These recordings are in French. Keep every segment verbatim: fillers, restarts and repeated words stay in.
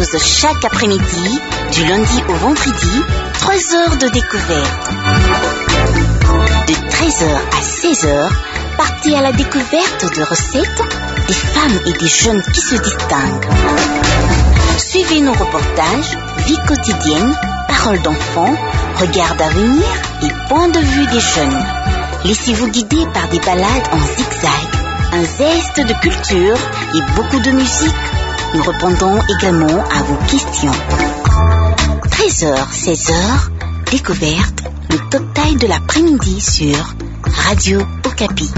propose chaque après-midi, du lundi au vendredi, trois heures de découverte. De treize heures à seize heures, partez à la découverte de recettes, des femmes et des jeunes qui se distinguent. Suivez nos reportages, vie quotidienne, paroles d'enfants, regards d'avenir et point de vue des jeunes. Laissez-vous guider par des balades en zigzag, un zeste de culture et beaucoup de musique. Nous répondons également à vos questions. treize heures, seize heures, découverte, le total de l'après-midi sur Radio Okapi.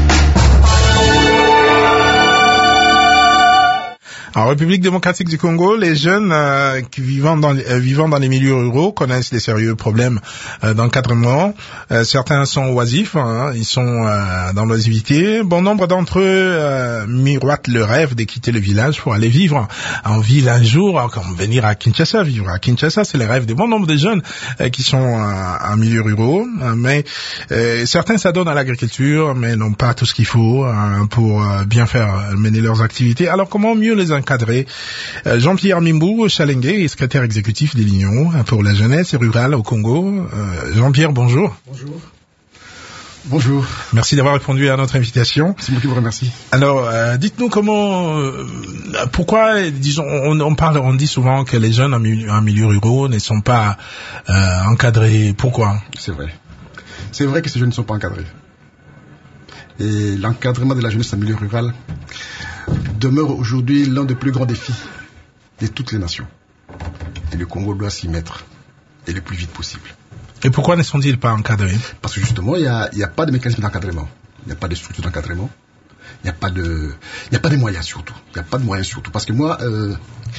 En République démocratique du Congo, les jeunes euh, qui vivant dans, euh, vivant dans les milieux ruraux connaissent des sérieux problèmes euh, d'encadrement. Euh, certains sont oisifs, hein, ils sont euh, dans l'oisiveté. Bon nombre d'entre eux euh, miroitent le rêve de quitter le village pour aller vivre en ville un jour, comme venir à Kinshasa. Vivre à Kinshasa, c'est le rêve de bon nombre de jeunes euh, qui sont euh, en milieu ruraux. Euh, mais euh, certains s'adonnent à l'agriculture, mais n'ont pas tout ce qu'il faut euh, pour euh, bien faire euh, mener leurs activités. Alors comment mieux les encadré. Euh, Jean-Pierre Mimbou Chalenge est secrétaire exécutif de l'Union pour la jeunesse rurale au Congo. Euh, Jean-Pierre, bonjour. Bonjour. Bonjour. Merci d'avoir répondu à notre invitation. C'est moi qui vous remercie. Alors, euh, dites-nous comment, euh, pourquoi, disons, on, on parle, on dit souvent que les jeunes en milieu, en milieu rural ne sont pas euh, encadrés. Pourquoi? C'est vrai. C'est vrai que ces jeunes ne sont pas encadrés. Et l'encadrement de la jeunesse en milieu rural demeure aujourd'hui l'un des plus grands défis de toutes les nations. Et le Congo doit s'y mettre, et le plus vite possible. Et pourquoi ne sont-ils pas encadrés? Parce que justement, il n'y a, y a pas de mécanisme d'encadrement. Il n'y a pas de structure d'encadrement. Il n'y a pas de, il n'y a pas de moyens surtout. Il n'y a pas de moyens surtout. Parce que moi, euh,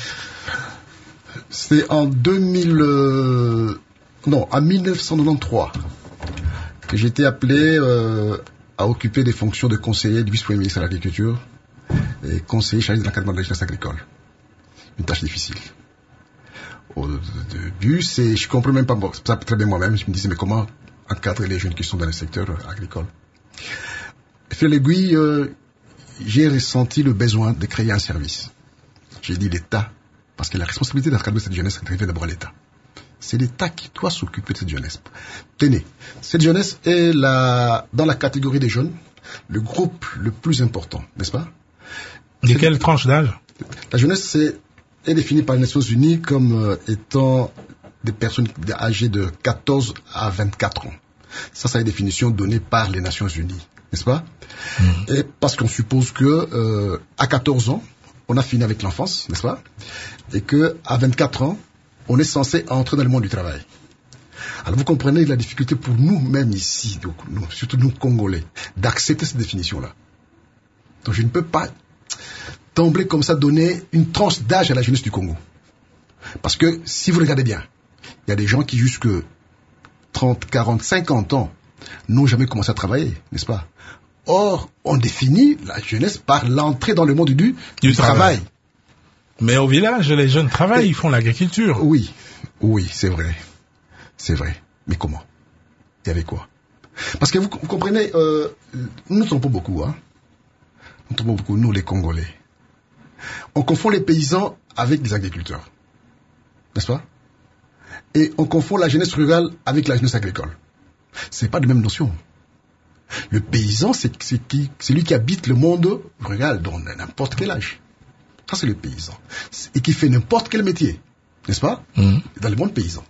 c'est en deux mille, euh, non, en mille neuf cent quatre-vingt-treize que j'ai été appelé euh, à occuper des fonctions de conseiller du vice-premier ministre de l'Agriculture et conseiller chargé de l'encadrement de la jeunesse agricole. Une tâche difficile. Au début, c'est, je comprends même pas ça très bien moi-même. Je me disais, mais comment encadrer les jeunes qui sont dans le secteur agricole? Et fil l'aiguille, euh, j'ai ressenti le besoin de créer un service. J'ai dit l'État, parce que la responsabilité d'encadrer cette jeunesse revient d'abord à l'État. C'est l'État qui doit s'occuper de cette jeunesse. Tenez, cette jeunesse est la, dans la catégorie des jeunes, le groupe le plus important, n'est-ce pas? De quelle tranche d'âge? La jeunesse c'est, est définie par les Nations Unies comme euh, étant des personnes âgées de quatorze à vingt-quatre ans. Ça, c'est la définition donnée par les Nations Unies, n'est-ce pas? Mmh. Et parce qu'on suppose que euh, à quatorze ans, on a fini avec l'enfance, n'est-ce pas? Et que à vingt-quatre ans, on est censé entrer dans le monde du travail. Alors vous comprenez la difficulté pour nous-mêmes ici, donc nous, surtout nous Congolais, d'accepter cette définition-là. Donc je ne peux pas d'emblée comme ça donner une tranche d'âge à la jeunesse du Congo. Parce que si vous regardez bien, il y a des gens qui jusque trente, quarante, cinquante ans n'ont jamais commencé à travailler, n'est-ce pas? Or, on définit la jeunesse par l'entrée dans le monde du, du, du travail. travail. Mais au village, les jeunes travaillent, Et, ils font l'agriculture. Oui, oui, c'est vrai. C'est vrai. Mais comment? Et avec quoi? Parce que vous, vous comprenez, euh, nous ne sommes pas beaucoup, hein. Nous ne sommes pas beaucoup, nous les Congolais. On confond les paysans avec les agriculteurs. N'est-ce pas? Et on confond la jeunesse rurale avec la jeunesse agricole. C'est pas de même notion. Le paysan, c'est, c'est, qui, c'est lui qui habite le monde rural, dans n'importe quel âge. Ça, c'est le paysan. Et qui fait n'importe quel métier. N'est-ce pas? Mmh. Dans le monde paysan.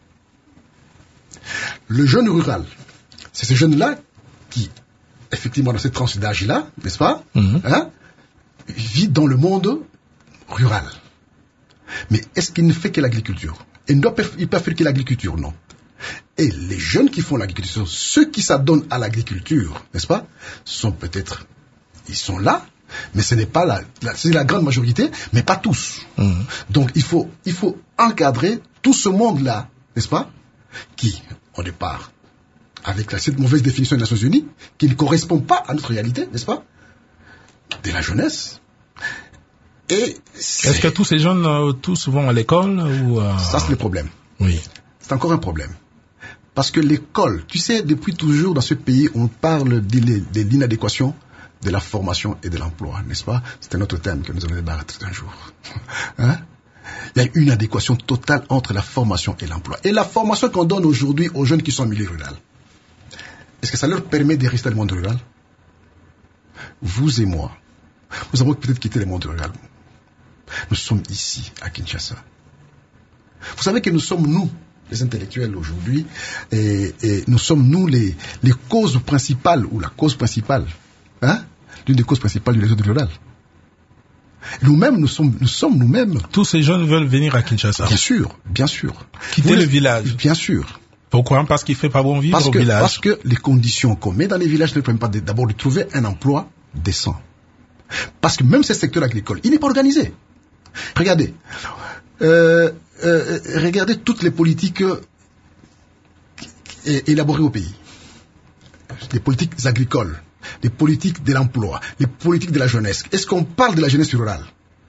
Le jeune rural, c'est ce jeune-là qui, effectivement, dans cette tranche d'âge-là, n'est-ce pas? Mmh. Hein, vit dans le monde rural. Mais est-ce qu'il ne fait que l'agriculture? Il ne doit pas, il peut faire que l'agriculture, non. Et les jeunes qui font l'agriculture, ceux qui s'adonnent à l'agriculture, n'est-ce pas, sont peut-être, ils sont là, mais ce n'est pas la, la c'est la grande majorité, mais pas tous. Mmh. Donc il faut, il faut encadrer tout ce monde-là, n'est-ce pas, qui, au départ, avec la, cette mauvaise définition des Nations Unies, qui ne correspond pas à notre réalité, n'est-ce pas, de la jeunesse. Et est-ce que tous ces jeunes, euh, tous vont à l'école ou euh... Ça, c'est le problème. Oui. C'est encore un problème. Parce que l'école, tu sais, depuis toujours dans ce pays, on parle de, de l'inadéquation de la formation et de l'emploi, n'est-ce pas? C'est un autre thème que nous allons débattre un jour. Hein? il y a une adéquation totale entre la formation et l'emploi. Et la formation qu'on donne aujourd'hui aux jeunes qui sont en milieu rural, est-ce que ça leur permet de rester dans le monde rural? Vous et moi, nous avons peut-être quitté le monde rural. Nous sommes ici, à Kinshasa. Vous savez que nous sommes, nous, les intellectuels aujourd'hui, et, et nous sommes, nous, les, les causes principales, ou la cause principale, hein, l'une des causes principales du réseau rural. Nous-mêmes, nous sommes, nous sommes nous-mêmes. Tous ces jeunes veulent venir à Kinshasa. Bien sûr, bien sûr. Quitter le village. Bien sûr. Pourquoi? Parce qu'il fait pas bon vivre parce au que, village. Parce que les conditions qu'on met dans les villages ne permettent pas d'abord de trouver un emploi décent. Parce que même ce secteur agricole, il n'est pas organisé. Regardez, euh, euh, regardez toutes les politiques élaborées au pays. Les politiques agricoles, les politiques de l'emploi, les politiques de la jeunesse. Est-ce qu'on parle de la jeunesse rurale?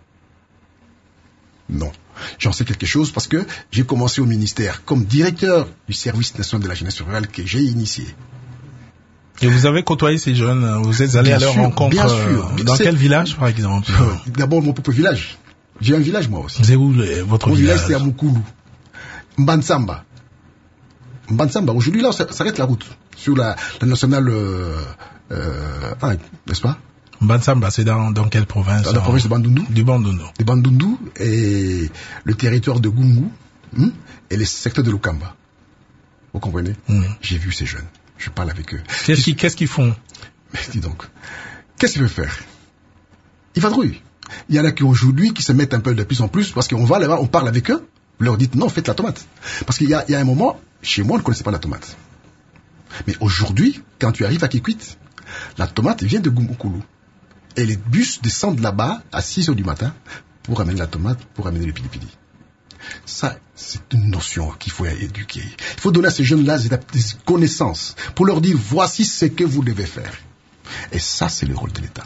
Non. J'en sais quelque chose parce que j'ai commencé au ministère comme directeur du service national de la jeunesse rurale que j'ai initié. Et vous avez côtoyé ces jeunes, vous êtes allé bien à leur sûr, rencontre. Bien sûr. Dans quel village, par exemple? D'abord, mon propre village. J'ai un village, moi aussi. C'est où le, votre mon village? Mon village, c'est à Mukulu. Mbansamba. Mbansamba. Aujourd'hui, là, on s'arrête la route. Sur la, la nationale, euh, euh, ah, n'est-ce pas? Mbansamba, c'est dans, dans quelle province? Dans la province de Bandundu. Du Bandundu. De Bandundu et le territoire de Gungu, hein, et les secteurs de Lukamba. Vous comprenez? Mmh. J'ai vu ces jeunes. Je parle avec eux. Qu'est-ce qu'ils, qu'est-ce qu'ils font? Mais dis donc, qu'est-ce qu'ils veulent faire? Ils vadrouillent. Il y en a qui aujourd'hui qui se mettent un peu de plus en plus parce qu'on va là-bas, on parle avec eux, vous leur dites non, faites la tomate. Parce qu'il y a, il y a un moment, chez moi, on ne connaissait pas la tomate. Mais aujourd'hui, quand tu arrives à Kikwit, la tomate vient de Gumukulu. Et les bus descendent là-bas à six heures du matin pour amener la tomate, pour amener le pili-pili. Ça, c'est une notion qu'il faut éduquer. Il faut donner à ces jeunes-là des connaissances pour leur dire voici ce que vous devez faire. Et ça, c'est le rôle de l'État.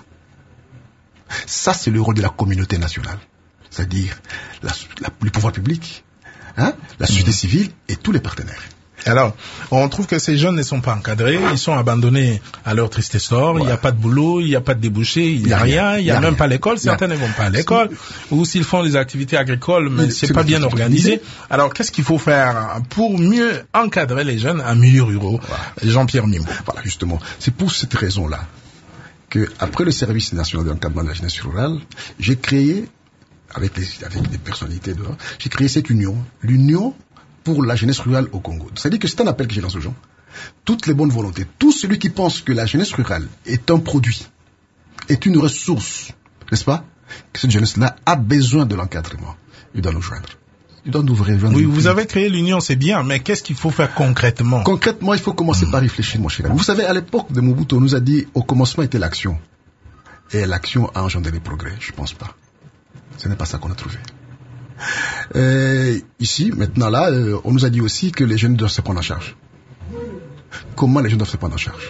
Ça, c'est le rôle de la communauté nationale. C'est-à-dire la, la, le pouvoir public, hein, la société mmh. civile et tous les partenaires. Alors, on trouve que ces jeunes ne sont pas encadrés, ils sont abandonnés à leur triste sort, ouais. Il n'y a pas de boulot, il n'y a pas de débouché, il n'y a, a rien, il n'y a, a même rien. Pas l'école, certains ne vont pas à l'école, ou s'ils font des activités agricoles, mais, mais c'est, c'est pas bien organisé. Alors, qu'est-ce qu'il faut faire pour mieux encadrer les jeunes en milieu ruraux? Voilà. Jean-Pierre Mimbo. Voilà, justement. C'est pour cette raison-là que, après le service national d'encadrement de la jeunesse rurale, j'ai créé, avec les, avec des personnalités dehors, j'ai créé cette union, l'union pour la jeunesse rurale au Congo. C'est-à-dire que c'est un appel que j'ai lancé aux gens. Toutes les bonnes volontés, tout celui qui pense que la jeunesse rurale est un produit, est une ressource, n'est-ce pas? Que cette jeunesse-là a besoin de l'encadrement. Il doit nous joindre. Il doit nous rejoindre. Oui, vous avez créé l'union, c'est bien, mais qu'est-ce qu'il faut faire concrètement? Concrètement, il faut commencer mmh. par réfléchir, mon cher ami. Vous savez, à l'époque de Mobutu, on nous a dit, au commencement était l'action. Et l'action a engendré les progrès. Je pense pas. Ce n'est pas ça qu'on a trouvé. Euh, ici, maintenant là, euh, on nous a dit aussi que les jeunes doivent se prendre en charge. Comment les jeunes doivent se prendre en charge?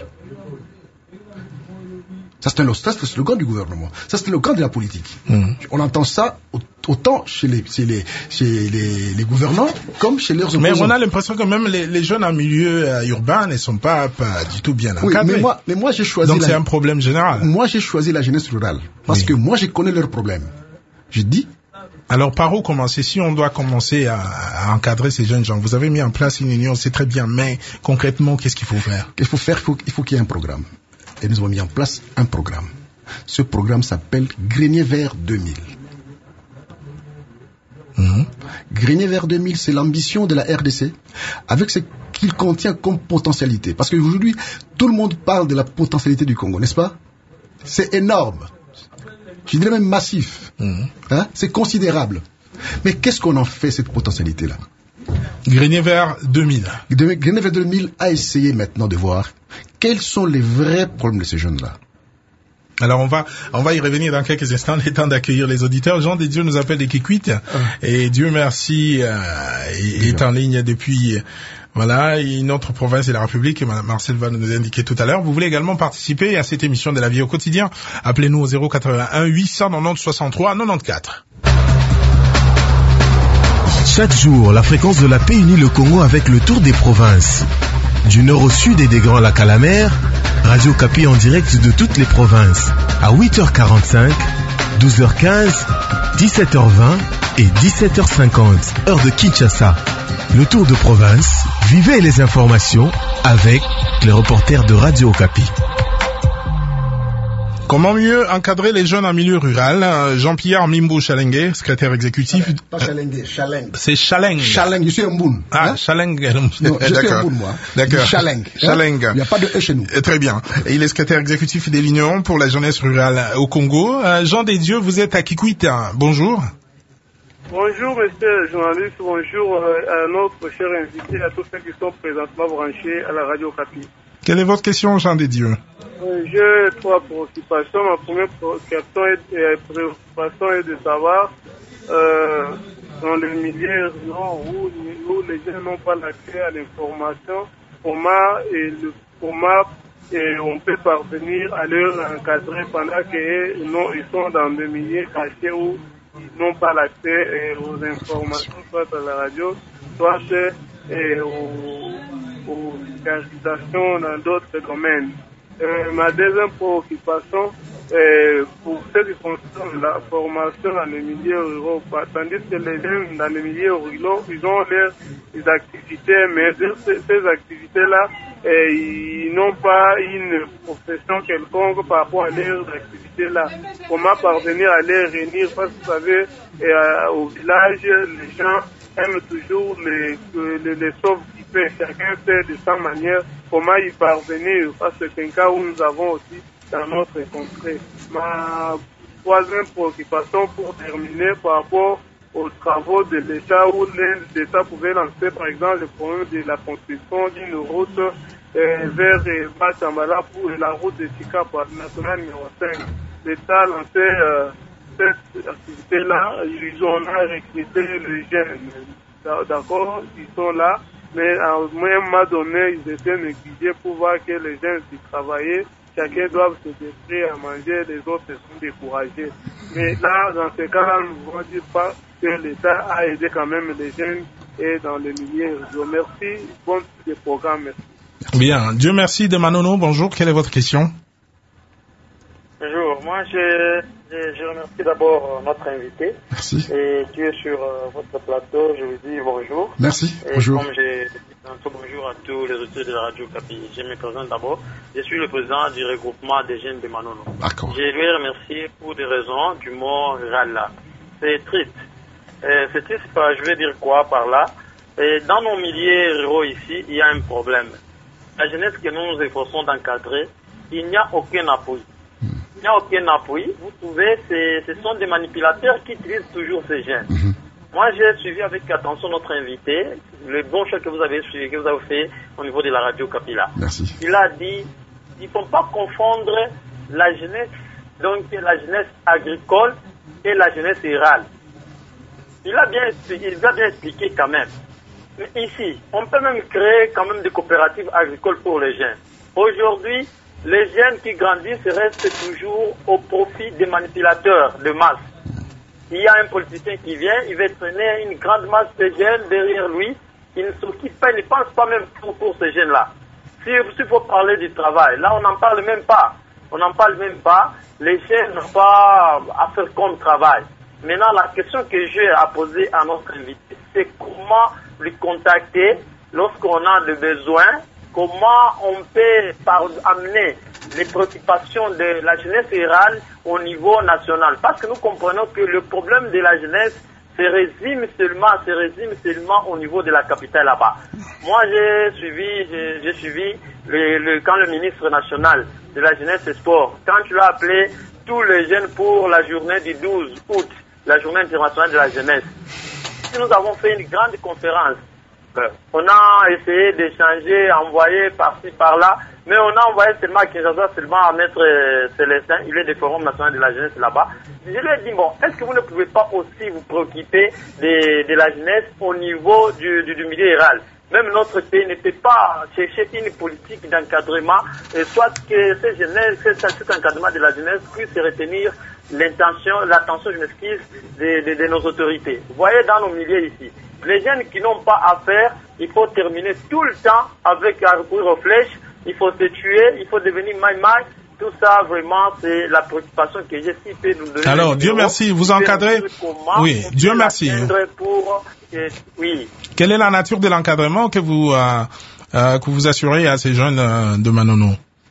Ça, c'est, un, ça, c'est le slogan du gouvernement. Ça, c'est le slogan de la politique. Mmh. On entend ça autant chez les, chez les, chez les, les gouvernants comme chez leurs opposants. Mais on a l'impression que même les, les jeunes en milieu euh, urbain ne sont pas, pas du tout bien encadrés. Oui, mais moi, mais moi j'ai choisi. Donc la, c'est un problème général. Moi, j'ai choisi la jeunesse rurale parce oui. que moi, je connais leurs problèmes. Je dis. Alors, par où commencer? Si on doit commencer à, à encadrer ces jeunes gens, vous avez mis en place une union, c'est très bien, mais concrètement, qu'est-ce qu'il faut faire? Qu'est-ce qu'il faut faire? Il faut, il faut qu'il y ait un programme. Et nous avons mis en place un programme. Ce programme s'appelle Grenier Vert deux mille. Mmh. Grenier Vert deux mille, c'est l'ambition de la R D C, avec ce qu'il contient comme potentialité. Parce qu'aujourd'hui, tout le monde parle de la potentialité du Congo, n'est-ce pas? C'est énorme. Je dirais même massif. Mmh. Hein? C'est considérable. Mais qu'est-ce qu'on en fait, cette potentialité-là? Grenier Vert deux mille. Grenier Vert deux mille a essayé maintenant de voir quels sont les vrais problèmes de ces jeunes-là. Alors on va on va y revenir dans quelques instants, le temps d'accueillir les auditeurs. Jean des Dieux nous appelle des Kikwit ah. et Dieu merci euh, est, est en ligne depuis voilà une autre province de la République. Marcel va nous indiquer tout à l'heure. Vous voulez également participer à cette émission de la vie au quotidien? Appelez-nous au zéro quatre-vingt-un huit cent quatre-vingt-dix soixante-trois quatre-vingt-quatorze. Chaque jour, la fréquence de la paix unit le Congo avec le tour des provinces. Du nord au sud et des Grands Lacs à la mer, Radio Kapi en direct de toutes les provinces. À huit heures quarante-cinq, douze heures quinze, dix-sept heures vingt, et dix-sept heures cinquante, heure de Kinshasa. Le tour de province, vivez les informations avec les reporters de Radio Okapi. Comment mieux encadrer les jeunes en milieu rural? Jean-Pierre Mimbou Chalengue, secrétaire exécutif. Pas Chalengue, Chalengue. C'est Chalengue. Chalengue, je suis un boun. Ah, hein? Chalengue. Non, je suis un boun, moi. D'accord. Chalengue. Chalengue. Hein? Il n'y a pas de E chez nous. Très bien. Et il est secrétaire exécutif de l'Union pour la jeunesse rurale au Congo. Jean Desdieux, vous êtes à Kikwit. Bonjour. Bonjour, monsieur le journaliste. Bonjour à notre cher invité, à tous ceux qui sont présentement branchés à la Radio Okapi. Quelle est votre question, Jean Desdieux? J'ai trois préoccupations. Ma première préoccupation est, et préoccupation est de savoir, euh, dans le milieu où, où les gens n'ont pas l'accès à l'information, comment, et le, comment et on peut parvenir à leur encadrer pendant qu'ils ils sont dans des milieux cachés où ils n'ont pas l'accès aux informations, soit à la radio, soit et aux, aux vulgarisations dans d'autres domaines. Euh, ma deuxième préoccupation, euh, pour ce qui concerne la formation dans les milieux ruraux, tandis que les jeunes dans les milieux ruraux, ils ont leurs des activités, mais ces, ces activités-là, euh, ils n'ont pas une profession quelconque par rapport à leurs activités-là. Comment parvenir à les réunir? Parce que vous savez, euh, au village, les gens aiment toujours les, les, les sauve-qui-fait. Chacun fait de sa manière comment y parvenir, parce que c'est un cas où nous avons aussi dans notre contrée. Ma troisième préoccupation pour terminer par rapport aux travaux de l'État, où l'État pouvait lancer par exemple le problème de la construction d'une route euh, vers euh, Bachambala pour la route de Chika pour la nationale numéro cinq. L'État a lancé euh, cette activité-là, ils ont recruté les jeunes. D'accord, ils sont là. Mais à un moment donné, ils étaient négligés pour voir que les gens qui travaillaient, chacun doit se détruire à manger, les autres sont découragés. Mais là, dans ce cas-là, nous ne pouvons dire pas que l'État a aidé quand même les jeunes et dans les milieux. Je vous remercie. Bon des programmes. Merci. Bien. Dieu merci de Manono. Bonjour. Quelle est votre question? Bonjour. Moi, je, je, je remercie d'abord notre invité. Merci. Et qui est sur euh, votre plateau. Je vous dis bonjour. Merci. Et bonjour. Comme j'ai dit tantôt, bonjour à tous les auditeurs de la Radio Okapi. Je me présente d'abord. Je suis le président du regroupement des jeunes de Manono. D'accord. Je lui remercie pour des raisons du mot rural là. C'est triste. Euh, c'est triste, je vais dire quoi par là. Et dans nos milieux ruraux ici, il y a un problème. La jeunesse que nous nous efforçons d'encadrer, il n'y a aucun appui. Il n'y a aucun appui. Vous trouvez, ce sont des manipulateurs qui utilisent toujours ces jeunes. Mm-hmm. Moi, j'ai suivi avec attention notre invité, le bon choix que vous avez suivi, que vous avez fait au niveau de la radio Kapila. Merci. Il a dit, il ne faut pas confondre la jeunesse, donc la jeunesse agricole et la jeunesse rurale. Il a bien, il a bien expliqué quand même. Mais ici, on peut même créer quand même des coopératives agricoles pour les jeunes. Aujourd'hui, les jeunes qui grandissent restent toujours au profit des manipulateurs de masse. Il y a un politicien qui vient, il va traîner une grande masse de jeunes derrière lui. Il ne s'occupe pas, il ne pense pas même pour, pour ces jeunes-là. S'il faut parler du travail, là on n'en parle même pas. On n'en parle même pas. Les jeunes n'ont pas à faire comme travail. Maintenant, la question que j'ai à poser à notre invité, c'est comment lui contacter lorsqu'on a des besoins, comment on peut par, amener les préoccupations de la jeunesse rurale au niveau national. Parce que nous comprenons que le problème de la jeunesse se résume seulement, se résume seulement au niveau de la capitale là-bas. Moi, j'ai suivi, j'ai, j'ai suivi le, le, quand le ministre national de la jeunesse et sport, quand tu l'as appelé tous les jeunes pour la journée du douze août, la journée internationale de la jeunesse. Nous avons fait une grande conférence. On a essayé d'échanger, envoyer par-ci, par-là, mais on a envoyé seulement à Kinshasa, seulement à Maître Célestin, il est des forums nationaux de la jeunesse là-bas. Je lui ai dit, bon, est-ce que vous ne pouvez pas aussi vous préoccuper de, de la jeunesse au niveau du, du, du milieu rural? Même notre pays ne peut pas chercher une politique d'encadrement, et soit que cette jeunesse, cet encadrement de la jeunesse puisse retenir l'intention, l'attention, je m'excuse, de, de, de nos autorités. Vous voyez dans nos milieux ici, les jeunes qui n'ont pas à faire, il faut terminer tout le temps avec un recours aux flèches, il faut se tuer, il faut devenir maï-maï, Tout ça, vraiment, c'est la préoccupation que j'ai. Si peut nous donner. Alors, Dieu merci, vous encadrez. Oui, Dieu merci. Pour, euh, oui. Quelle est la nature de l'encadrement que vous euh, euh, que vous assurez à ces jeunes euh, de Manono?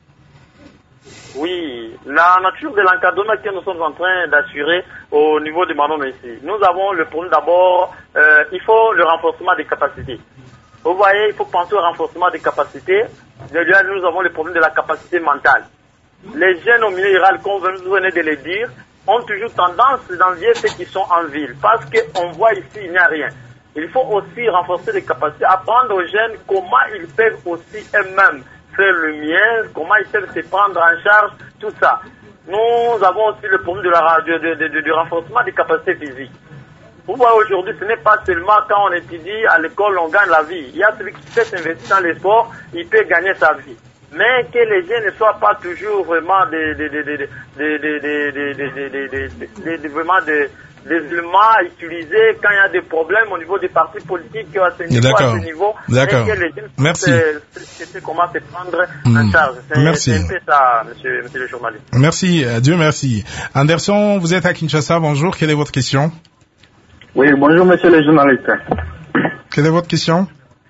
Oui, la nature de l'encadrement que nous sommes en train d'assurer au niveau de Manono ici. Nous avons le problème d'abord, euh, il faut le renforcement des capacités. Vous voyez, il faut penser au renforcement des capacités. Déjà, nous avons le problème de la capacité mentale. Les jeunes au milieu rural, comme vous venez de le dire, ont toujours tendance d'envier ceux qui sont en ville. Parce qu'on voit ici, il n'y a rien. Il faut aussi renforcer les capacités, apprendre aux jeunes comment ils peuvent aussi eux-mêmes faire le mien, comment ils peuvent se prendre en charge, tout ça. Nous avons aussi le problème de la, de, de, de, de, de renforcement des capacités physiques. Vous voyez, aujourd'hui, ce n'est pas seulement quand on étudie à l'école, on gagne la vie. Il y a celui qui fait s'investir dans les sports, il peut gagner sa vie. Mais que les jeunes ne soient pas toujours vraiment des, des, des, des, des, des, des, des, des, des, des, des, des, vraiment des, des éléments à utiliser quand il y a des problèmes au niveau des partis politiques à ce niveau. D'accord. À ce niveau. D'accord. Et que les jeunes Merci. C'est comment se prendre mmh. en charge. C'est, merci. C'est un peu ça, monsieur, monsieur le journaliste. Merci, Dieu merci. Anderson, vous êtes à Kinshasa, bonjour, quelle est votre question? Oui, bonjour monsieur le journaliste. Quelle est votre question?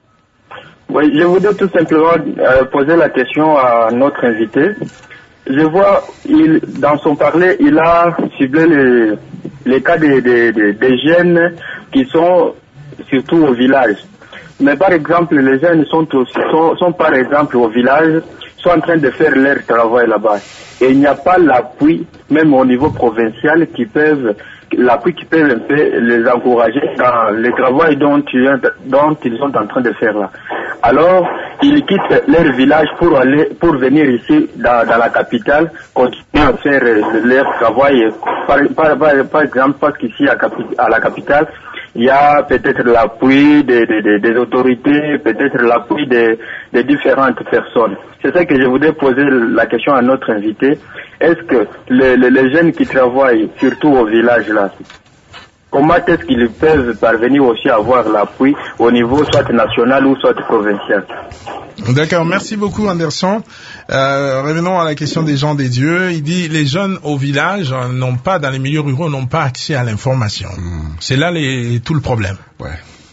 Oui, je voudrais tout simplement euh, poser la question à notre invité. Je vois, il, dans son parler, il a ciblé les, les cas des, des, des, des jeunes qui sont surtout au village. Mais par exemple, les jeunes sont, aussi, sont, sont par exemple au village, sont en train de faire leur travail là-bas. Et il n'y a pas l'appui, même au niveau provincial, qui peuvent l'appui qui peut un peu les encourager dans le travail dont ils, dont ils sont en train de faire là. Alors, ils quittent leur village pour aller, pour venir ici dans, dans la capitale, continuer à faire leur travail. Par, par, par, par exemple, parce qu'ici à, à la capitale, il y a peut-être l'appui des, des, des autorités, peut-être l'appui des, des différentes personnes. C'est ça que je voudrais poser la question à notre invité. Est-ce que les, les, les jeunes qui travaillent, surtout au village là, comment est-ce qu'ils peuvent parvenir aussi à avoir l'appui au niveau soit national ou soit provincial? D'accord, merci beaucoup Anderson. Euh, revenons à la question des gens des dieux. Il dit les jeunes au village n'ont pas, dans les milieux ruraux, n'ont pas accès à l'information. Mmh. C'est là les, tout le problème. Ouais.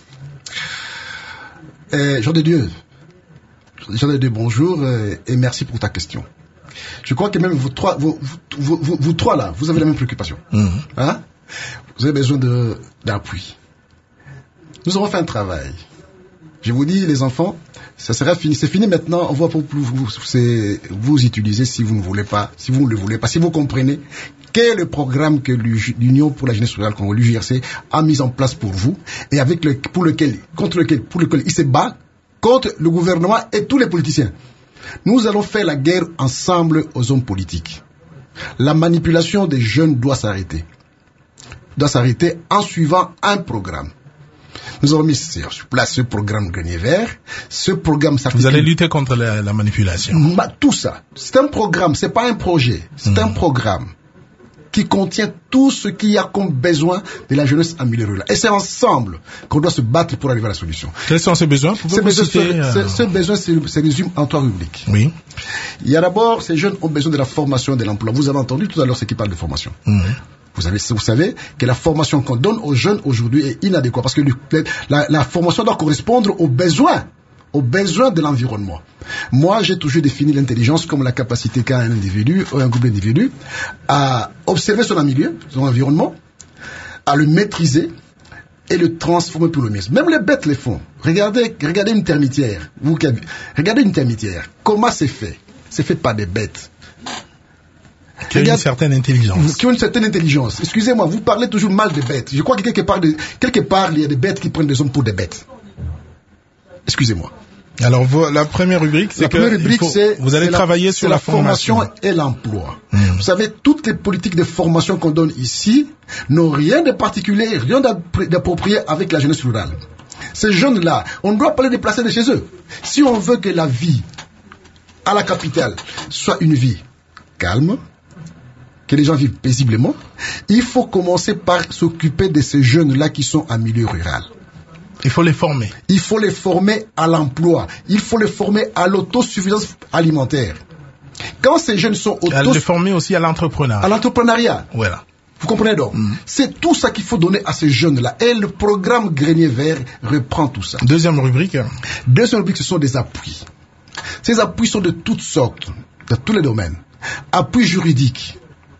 Euh, Jean de Dieu, Jean de Dieu, bonjour euh, et merci pour ta question. Je crois que même vous trois, vous, vous, vous, vous trois là, vous avez la même préoccupation. Mmh. Hein? Vous avez besoin de, d'appui. Nous avons fait un travail. Je vous dis, les enfants, ça sera fini. C'est fini maintenant. On va pour vous, vous, vous utiliser si vous ne voulez pas, si vous ne le voulez pas, si vous comprenez quel est le programme que l'Union pour la jeunesse rurale Congo, l'U J R C, a mis en place pour vous et avec le, pour lequel, contre lequel, pour lequel il se bat contre le gouvernement et tous les politiciens. Nous allons faire la guerre ensemble aux hommes politiques. La manipulation des jeunes doit s'arrêter. Doit s'arrêter en suivant un programme. Nous avons mis sur place ce programme Grenier Vert. Ce programme s'articule... Vous allez lutter contre la, la manipulation. Ma, tout ça. C'est un programme, c'est pas un projet. C'est mmh. un programme qui contient tout ce qu'il y a comme besoin de la jeunesse en milieu rural. Et c'est ensemble qu'on doit se battre pour arriver à la solution. Quels sont ces besoins? Ces besoins, citer, euh... ces besoins se, se résument en trois rubriques. Oui. Il y a d'abord, ces jeunes ont besoin de la formation et de l'emploi. Vous avez entendu tout à l'heure ce qui parle de formation. Mmh. Vous savez, vous savez que la formation qu'on donne aux jeunes aujourd'hui est inadéquate parce que la, la formation doit correspondre aux besoins, aux besoins de l'environnement. Moi, j'ai toujours défini l'intelligence comme la capacité qu'a un individu ou un groupe d'individus à observer son milieu, son environnement, à le maîtriser et le transformer pour le mieux. Même les bêtes le font. Regardez, regardez une termitière. Vous, regardez une termitière. Comment c'est fait? C'est fait par des bêtes. Qui ont une certaine intelligence. Qui ont une certaine intelligence. Excusez-moi, vous parlez toujours mal des bêtes. Je crois que quelque part, de, quelque part, il y a des bêtes qui prennent des hommes pour des bêtes. Excusez-moi. Alors, vous, la première rubrique, c'est la que première rubrique, faut, c'est, vous allez c'est travailler la, sur la, la formation. formation et l'emploi. Mmh. Vous savez, toutes les politiques de formation qu'on donne ici n'ont rien de particulier, rien d'approprié avec la jeunesse rurale. Ces jeunes-là, on doit pas les déplacer de chez eux. Si on veut que la vie à la capitale soit une vie calme, que les gens vivent paisiblement, il faut commencer par s'occuper de ces jeunes-là qui sont en milieu rural. Il faut les former. Il faut les former à l'emploi. Il faut les former à l'autosuffisance alimentaire. quand ces jeunes sont auto... Les former aussi à l'entrepreneuriat. À l'entrepreneuriat. Voilà. Vous comprenez donc? Mm. C'est tout ça qu'il faut donner à ces jeunes-là. Et le programme Grenier Vert reprend tout ça. Deuxième rubrique. Deuxième rubrique, ce sont des appuis. Ces appuis sont de toutes sortes, de tous les domaines. Appui juridique,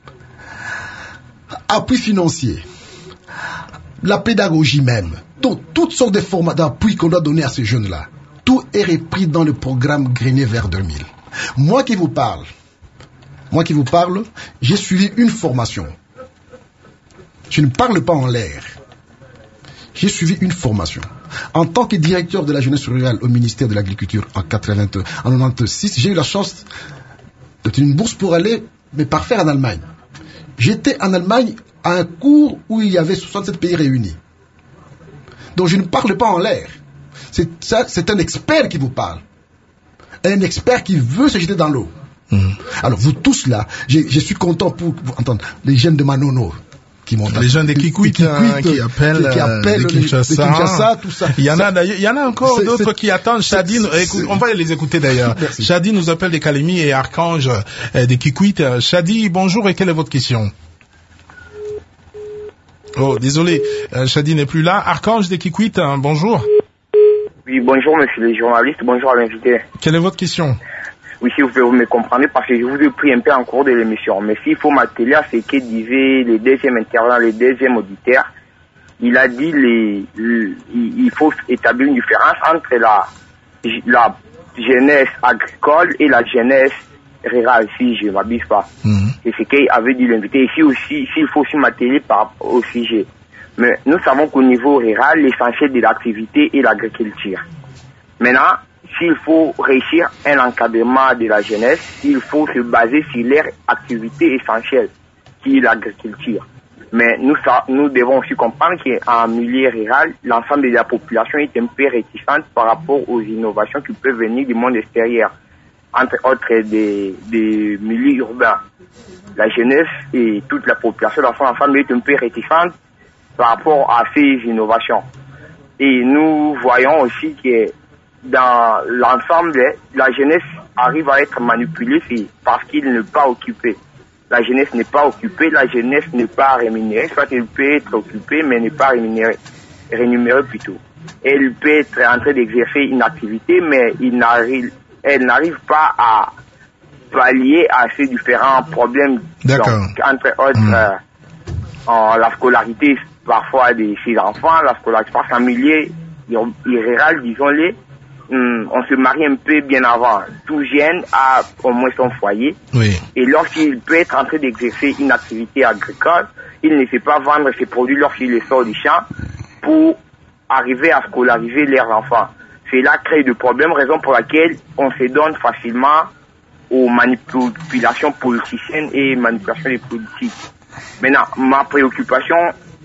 appui financier, la pédagogie même. Donc, toutes sortes de formats d'appui qu'on doit donner à ces jeunes-là. Tout est repris dans le programme Grenier Vert deux mille. Moi qui vous parle, moi qui vous parle, j'ai suivi une formation. Je ne parle pas en l'air. J'ai suivi une formation. En tant que directeur de la jeunesse rurale au ministère de l'Agriculture en quatre-vingt, en quatre-vingt-seize, j'ai eu la chance d'obtenir une bourse pour aller me parfaire en Allemagne. J'étais en Allemagne à un cours où il y avait soixante-sept pays réunis. Donc je ne parle pas en l'air. C'est, ça, c'est un expert qui vous parle. Un expert qui veut se jeter dans l'eau. Mmh. Alors vous tous là, je, je suis content pour vous entendre les jeunes de Manono. Qui les jeunes des Kikwit hein, qui appellent, qui appellent les Kinshasa, les Kinshasa, tout ça. Il y en a d'ailleurs, il y en a encore c'est, d'autres c'est, qui attendent. Shadi, on va les écouter d'ailleurs. Shadi nous appelle des Kalemi et Archange euh, des Kikwit. Shadi, bonjour et quelle est votre question? Oh, désolé, euh, Shadi n'est plus là. Archange des Kikwit, hein, bonjour. Oui, bonjour monsieur le journaliste, bonjour à l'invité. Quelle est votre question? Oui, si vous pouvez me comprendre, parce que je vous ai pris un peu en cours de l'émission. Mais s'il faut m'atteler à ce que disait le deuxième intervenant, le deuxième auditeur, il a dit les, les, il faut établir une différence entre la, la jeunesse agricole et la jeunesse rurale, si je ne m'abuse pas. Mmh. C'est ce qu'avait dit l'invité. Ici aussi, s'il faut aussi m'atteler par rapport au sujet. Mais nous savons qu'au niveau rural, l'essentiel de l'activité est l'agriculture. Maintenant, s'il faut réussir un encadrement de la jeunesse, il faut se baser sur leur activité essentielle, qui est l'agriculture. Mais nous, ça, nous devons aussi comprendre qu'en milieu rural, l'ensemble de la population est un peu réticente par rapport aux innovations qui peuvent venir du monde extérieur, entre autres des, des milieux urbains. La jeunesse et toute la population dans son ensemble est un peu réticente par rapport à ces innovations. Et nous voyons aussi que dans l'ensemble, la jeunesse arrive à être manipulée parce qu'il n'est pas occupé. La jeunesse n'est pas occupée, la jeunesse n'est pas rémunérée. Soit elle peut être occupée, mais n'est pas rémunérée, rémunérée plutôt. Elle peut être en train d'exercer une activité, mais il n'arrive, elle n'arrive pas à pallier à ces différents problèmes. D'accord. Donc, entre autres, mmh. euh, en la scolarité parfois de ses enfants, la scolarité, parce qu'en milieu rural, disons-le, on se marie un peu bien avant. Tout jeune a au moins son foyer. Oui. Et lorsqu'il peut être en train d'exercer une activité agricole, il ne sait pas vendre ses produits lorsqu'il les sort du champ pour arriver à scolariser leurs enfants. Cela crée des problèmes, raison pour laquelle on se donne facilement aux manipulations politiciennes et manipulations des politiques. Maintenant, ma préoccupation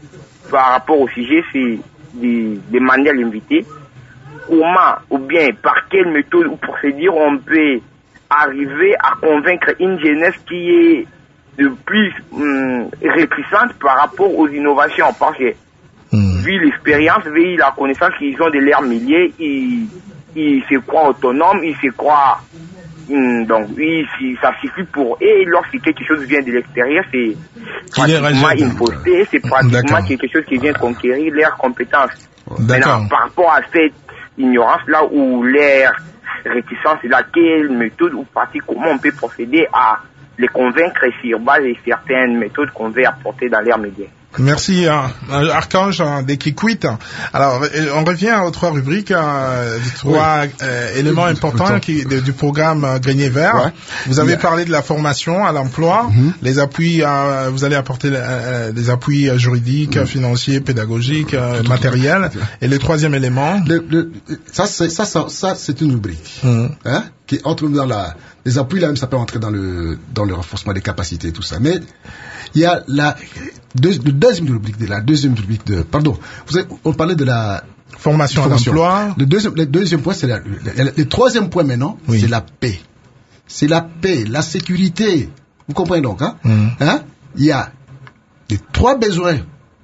par rapport au sujet, c'est de demander à l'invité comment ou bien par quelle méthode ou procédure on peut arriver à convaincre une jeunesse qui est de plus hum, réticente par rapport aux innovations. Parce que mmh. vu l'expérience, vu la connaissance qu'ils ont de leur milieu, ils, ils se croient autonomes, ils se croient hum, donc oui, ça suffit pour eux. Et lorsque quelque chose vient de l'extérieur, c'est pratiquement une fausseté, c'est pratiquement D'accord. quelque chose qui vient conquérir leurs compétences. Maintenant, par rapport à cette ignorance là où l'air réticence, c'est laquelle méthode ou pratique, comment on peut procéder à les convaincre sur base de certaines méthodes qu'on veut apporter dans l'air média. Merci, hein, Archange hein, des Kikwit. Alors, on revient aux trois rubriques, euh, trois oui. euh, éléments importants qui, de, du programme euh, Grenier Vert. Ouais. Vous avez yeah. parlé de la formation à l'emploi, mm-hmm. les appuis, euh, vous allez apporter euh, des appuis euh, juridiques, mm-hmm. financiers, pédagogiques, euh, matériels. Et le troisième élément, le, le, ça, c'est, ça, ça, ça, c'est une rubrique mm-hmm. hein, qui entre dans la. Les appuis là même, ça peut entrer dans le dans le renforcement des capacités et tout ça. Mais il y a la deux, le deuxième rubrique de la deuxième rubrique de pardon. Vous avez, on parlait de la formation, formation. à l'emploi. Le deuxième le deuxième point c'est la, le, le troisième point maintenant oui. c'est la paix. C'est la paix, la sécurité. Vous comprenez donc hein? Mm. Hein? Il y a les trois besoins.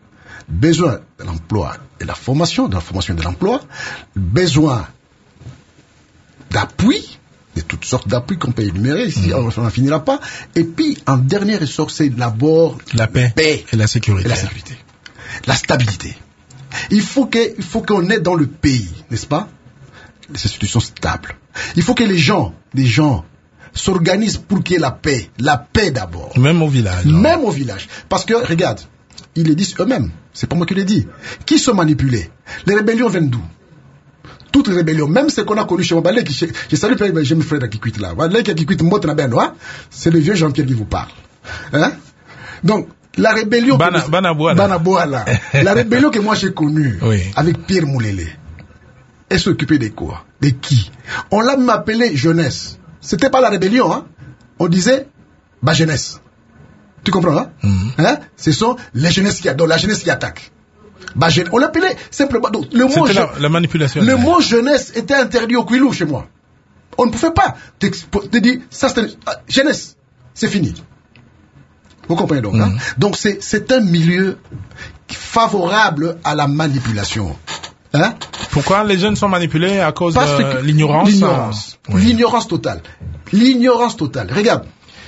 Besoin de l'emploi et de la formation, de la formation et de l'emploi, besoin d'appui de toutes sortes d'appuis qu'on peut énumérer ici, mmh. on n'en finira pas. Et puis, en dernier ressort, c'est d'abord la paix, paix et la sécurité. Et la sécurité. La stabilité. Il faut que, il faut qu'on ait dans le pays, n'est-ce pas, des institutions stables. Il faut que les gens, les gens, s'organisent pour qu'il y ait la paix. La paix d'abord. Même au village. Même hein. au village. Parce que, regarde, ils le disent eux-mêmes. C'est pas moi qui le dis. Qui sont manipulés? Les rébellions viennent d'où? Toutes les rébellions, même ce qu'on a connu chez Mobale, qui, je salue j'ai mes frères qui quittent là. Qui quittent Motnabeno, c'est le vieux Jean-Pierre qui vous parle. Hein? Donc, la rébellion. Bana, que, Banaboala. Banaboala. La rébellion que moi j'ai connue, oui. avec Pierre Moulélé, elle s'occupait de quoi? De qui? On l'a même appelé jeunesse. C'était pas la rébellion, hein. On disait, bah, jeunesse. Tu comprends, hein? Mm-hmm. Hein? Ce sont les jeunesses qui, donc la jeunesse qui attaque. Bah, je, on l'appelait simplement, donc, le mot, la, la manipulation. Le mot jeunesse était interdit au Kouilou chez moi. On ne pouvait pas te, te dire, ça c'est, ah, jeunesse. C'est fini. Vous comprenez donc, mm-hmm. hein? Donc c'est, c'est un milieu favorable à la manipulation. Hein? Pourquoi les jeunes sont manipulés? À cause Parce de l'ignorance? L'ignorance. Oui. L'ignorance totale. L'ignorance totale. Regarde.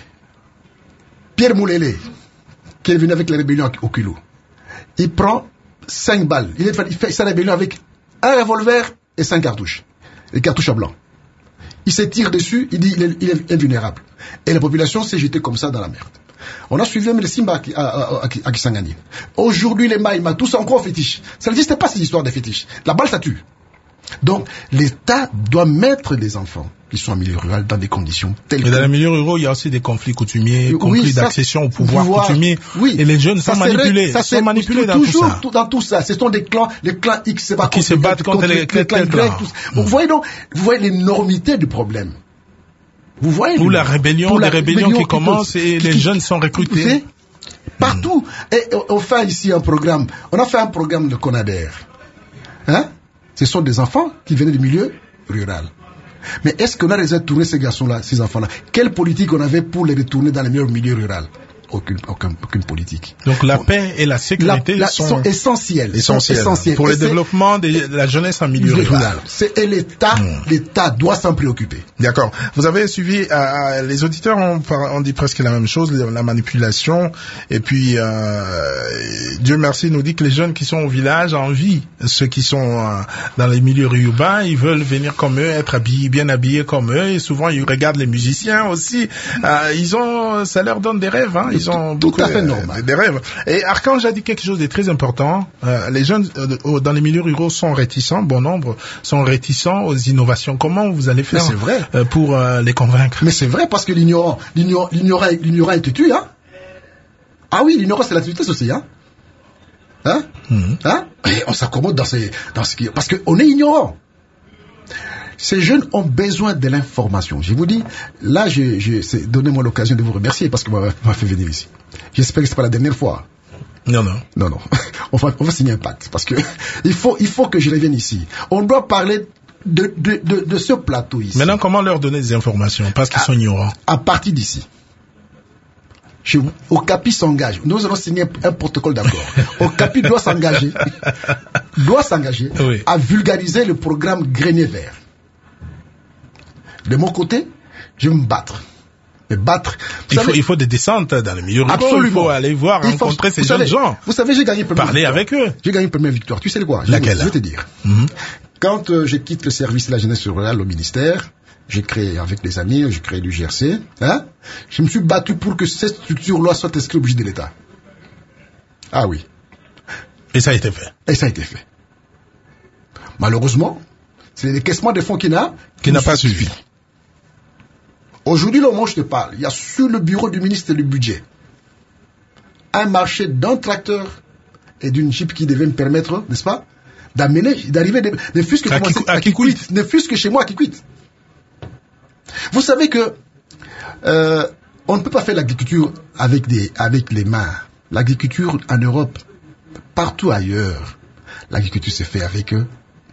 Pierre Moulélé, qui est venu avec la rébellion au Kilo, il prend cinq balles. Il, est, il fait sa rébellion avec un revolver et cinq cartouches. Les cartouches à blanc. Il se tire dessus, il dit il est, il est invulnérable. Et la population s'est jetée comme ça dans la merde. On a suivi même les Simba à, à, à, à Kisangani. Aujourd'hui, les Maïma, tous sont encore fétiches. Ça n'existe pas, ces histoires de fétiches. La balle, ça tue. Donc, l'État doit mettre les enfants qui sont en milieu rural dans des conditions telles que... Mais dans les milieux ruraux, il y a aussi des conflits coutumiers, oui, conflits ça, d'accession au pouvoir, pouvoir coutumier. Oui. Et les jeunes sont serait, manipulés. Ça sont manipulés dans toujours, tout ça. Tout, dans tout ça. Ce sont des clans, les clans X, c'est pas qui se battent contre, contre les, les clans Y. Vous voyez donc, vous voyez l'énormité du problème. Vous voyez pour la rébellion, pour la rébellion, rébellion qui, qui commence et qui, les qui, jeunes sont recrutés. Partout. Mmh. Et on fait ici un programme. On a fait un programme de Conader. Hein? Ce sont des enfants qui venaient du milieu rural. Mais est-ce qu'on a réussi à tourner ces garçons-là, ces enfants-là? Quelle politique on avait pour les retourner dans le milieu rural? Aucune, aucune, aucune politique. Donc la bon. paix et la sécurité la, la, sont, sont essentielles. Essentielles. Sont essentielles. Pour et le développement de la jeunesse en milieu rural. rural. C'est, et l'État, mmh. l'État doit s'en préoccuper. D'accord. Vous avez suivi, euh, les auditeurs ont, ont dit presque la même chose, la manipulation. Et puis, euh, Dieu merci nous dit que les jeunes qui sont au village envient ceux qui sont euh, dans les milieux urbains. Ils veulent venir comme eux, être habillés, bien habillés comme eux. Et souvent, ils regardent les musiciens aussi. Euh, ils ont, ça leur donne des rêves, hein. Ils ont tout, beaucoup tout à fait de, normal. Des rêves. Et Archange a dit quelque chose de très important. Euh, les jeunes euh, dans les milieux ruraux sont réticents, bon nombre sont réticents aux innovations. Comment vous allez faire c'est vrai. Euh, pour euh, les convaincre? Mais c'est vrai parce que l'ignorant, l'ignorant, l'ignorant, l'ignorant est tué, hein. Ah oui, l'ignorant c'est la tristesse aussi, hein. Hein, mm-hmm. hein Et on s'accommode dans ces, dans ce qui, parce que on est ignorant. Ces jeunes ont besoin de l'information. Je vous dis, là, je, je, donnez-moi l'occasion de vous remercier parce que vous m'avez fait venir ici. J'espère que c'est pas la dernière fois. Non, non. Non, non. On va, on va signer un pacte parce que il faut, il faut que je revienne ici. On doit parler de, de, de, de ce plateau ici. Maintenant, comment leur donner des informations parce qu'ils à, sont ignorants? À partir d'ici. Je, Okapi s'engage. Nous allons signer un protocole d'accord. Okapi doit s'engager, doit s'engager oui. à vulgariser le programme Grenier Vert. De mon côté, je vais me battre. Me battre. Il faut, il faut des descentes dans le milieu rural. Absolument. Il faut aller voir, il rencontrer faut, ces jeunes savez, gens. Vous savez, j'ai gagné une première Parler victoire. avec eux. J'ai gagné une première victoire. Tu sais quoi? Laquelle? Je vais te dire. Mm-hmm. Quand euh, je quitte le service de la jeunesse rurale au ministère, j'ai créé avec des amis, j'ai créé l'U G R C. Hein? Je me suis battu pour que cette structure-là soit inscrite au budget de l'État. Ah oui. Et ça a été fait. Et ça a été fait. Malheureusement, c'est le décaissement des fonds qui n'a, qui n'a pas suffi. Aujourd'hui, le moment où je te parle, il y a sur le bureau du ministre du Budget un marché d'un tracteur et d'une Jeep qui devait me permettre, n'est-ce pas, d'amener, d'arriver, de, ne fût-ce que, à qui, à qui quitte. ne fût-ce que chez moi à qui quitte. Vous savez que euh, on ne peut pas faire l'agriculture avec des, avec les mains. L'agriculture en Europe, partout ailleurs, l'agriculture se fait avec euh,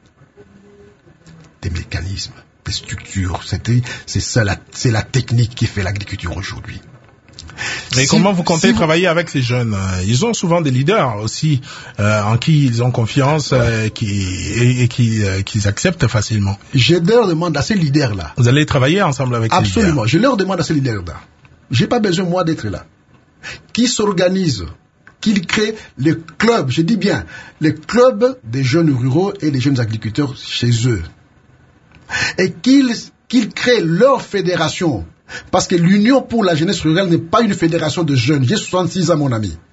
des mécanismes, des structures. C'est, c'est ça, la, c'est la technique qui fait l'agriculture aujourd'hui. Mais si, comment vous comptez si travailler avec ces jeunes? Ils ont souvent des leaders aussi, euh, en qui ils ont confiance, euh, qui, et, et qui, euh, qu'ils acceptent facilement. Je leur demande à ces leaders-là. Vous allez travailler ensemble avec Absolument. ces leaders? Absolument. Je leur demande à ces leaders-là. J'ai pas besoin, moi, d'être là. Qui s'organisent, qu'ils créent les clubs, je dis bien, les clubs des jeunes ruraux et des jeunes agriculteurs chez eux. Et qu'ils, qu'ils créent leur fédération. Parce que l'Union pour la jeunesse rurale n'est pas une fédération de jeunes. J'ai soixante-six ans, mon ami.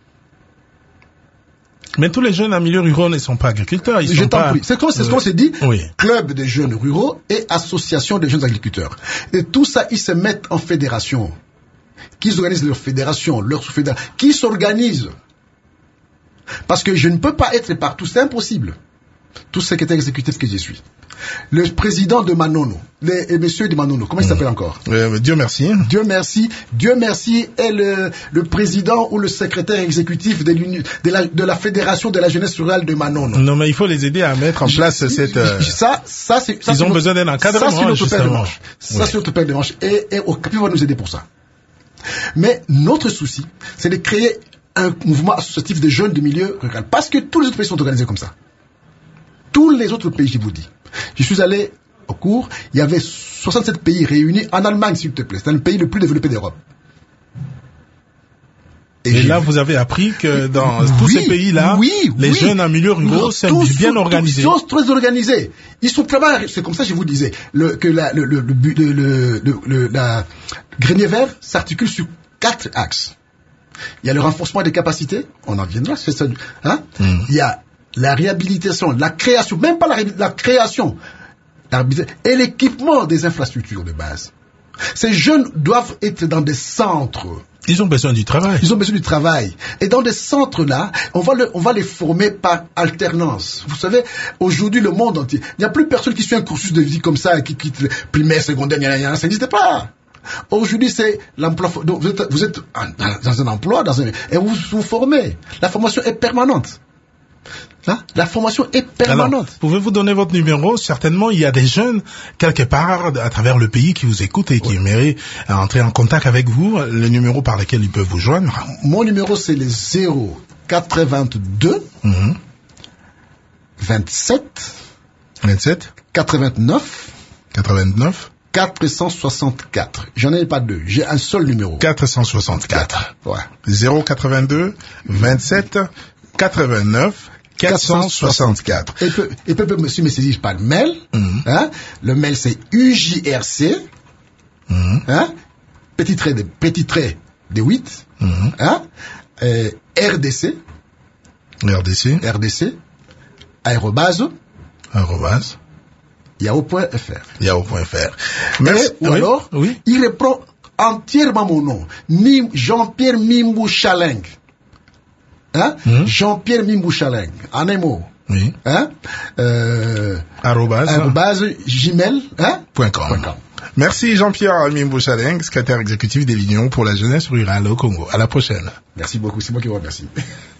Mais tous les jeunes en milieu rural ne sont pas agriculteurs. Ils je sont t'en pas... prie. C'est comme, c'est ce qu'on s'est dit. Oui. Club des jeunes ruraux et association des jeunes agriculteurs. Et tout ça, ils se mettent en fédération. Qui organisent leur fédération, leur sous-fédération, qui s'organisent. Parce que je ne peux pas être partout, c'est impossible. Tout secrétaire exécutif que je suis. Le président de Manono, les, et monsieur de Manono, comment il s'appelle encore? euh, Dieu merci. Dieu merci. Dieu merci est le, le président ou le secrétaire exécutif de, de, la, de la fédération de la jeunesse rurale de Manono. Non, mais il faut les aider à mettre en place je, cette... Euh... Ça, ça, c'est... Ça, Ils c'est ont notre, besoin d'un encadrement, ça, c'est notre paire de justement. manches. Ça, Oui. c'est notre paire de manches. Et, et au Capi va nous aider pour ça. Mais notre souci, c'est de créer un mouvement associatif de jeunes du milieu rural. Parce que tous les autres pays sont organisés comme ça. Tous les autres pays, je vous dis. Je suis allé au cours, il y avait soixante-sept pays réunis en Allemagne, s'il te plaît. C'est le pays le plus développé d'Europe. Et, Et là, vous avez appris que dans oui, tous ces pays-là, oui, les oui. jeunes en milieu rural sont bien organisés. Ils sont très organisés. Ils sont très bien. C'est comme ça que je vous disais le, que la, le, le, le, le, le, le, la grenier vert s'articule sur quatre axes. Il y a le renforcement des capacités. On en viendra. C'est ça. Hein? Mm. Il y a la réhabilitation, la création, même pas la, la création, la et l'équipement des infrastructures de base. Ces jeunes doivent être dans des centres. Ils ont besoin du travail. Ils ont besoin du travail. Et dans des centres-là, on va, le, on va les former par alternance. Vous savez, aujourd'hui, le monde entier, il n'y a plus personne qui suit un cursus de vie comme ça, qui quitte le primaire, secondaire, gna, gna, gna, ça n'existe pas. Aujourd'hui, c'est l'emploi. Donc, vous êtes, vous êtes dans un emploi, dans un, et vous vous formez. La formation est permanente. Hein? La formation est permanente. Alors, pouvez-vous donner votre numéro? Certainement, il y a des jeunes quelque part à travers le pays qui vous écoutent et qui oui. aimeraient entrer en contact avec vous. Le numéro par lequel ils peuvent vous joindre? Mon numéro, c'est le zéro quatre-vingt-deux mm-hmm. vingt-sept vingt-sept quatre-vingt-neuf quatre-vingt-neuf quatre cent soixante-quatre. J'en ai pas deux. J'ai un seul numéro. quatre cent soixante-quatre. Ouais. zéro quatre-vingt-deux vingt-sept quatre-vingt-neuf quatre cent soixante-quatre. Et peut, et peut, peut monsieur me saisir par le mail. Mm-hmm. Hein? Le mail, c'est U J R C. Mm-hmm. Hein? Petit trait de, petit trait de huit. Mm-hmm. Hein? Euh, R D C. R D C. R D C. Aérobase. Aérobase. Yahoo point F R. Yahoo point F R. Merci. Et, ou oui. alors, oui. il reprend entièrement mon nom. Mim, Jean-Pierre Mimbou Chaleng. Hein? Mm-hmm. Jean-Pierre Mimbou Chaleng. En un mot. Oui. Hein? Euh, arrobase. Arrobase gmail. Hein? Point com. Point com. Merci Jean-Pierre Mimbou Chaleng, secrétaire exécutif de l'Union pour la jeunesse rurale au Congo. À la prochaine. Merci beaucoup. C'est moi qui vous remercie.